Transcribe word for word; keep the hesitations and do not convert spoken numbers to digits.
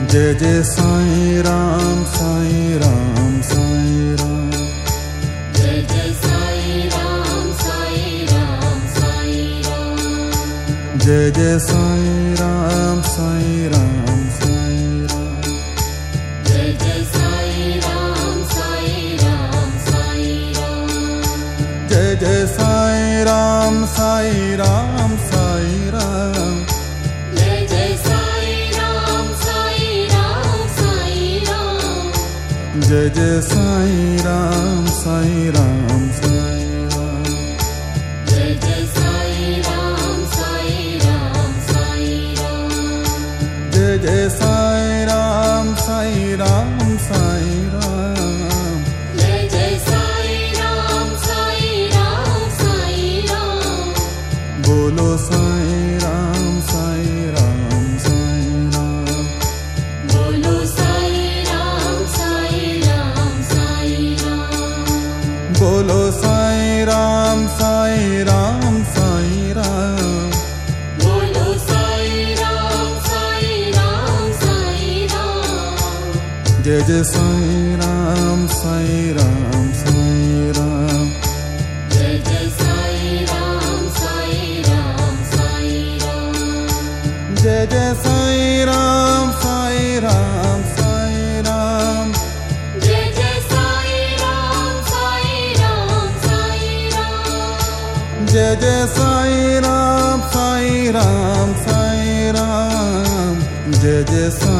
जय जय साईं राम साईं राम साईं राम। जय जय साईं राम साईं राम साईं राम। जय जय साईं राम साईं राम साईं राम। जय जय साईं राम साईं राम साईं राम। जय जय साईं राम साईं राम साईं राम। जय जय साईं राम साईं राम साईं राम। जय जय साईं राम साईं राम साईं राम। जय जय साईं राम साईं राम साईं राम। जय जय साईं राम साईं राम साईं राम। जय जय साईं राम साईं राम साईं राम। बोलो साईं राम साईं राम साईं राम। बोलो साईं राम साईं राम साईं राम। बोलो साईं राम साईं राम साईं राम। बोलो साईं राम साईं राम साईं राम। जय जय साईं राम साईं राम साईं राम। जय जय साईं राम साईं राम साईं राम। जय जय साईं राम साईं राम साईं राम। जय जय साईं राम साईं राम साईं राम। जय जय साईं राम साईं राम साईं राम। जय जय साईं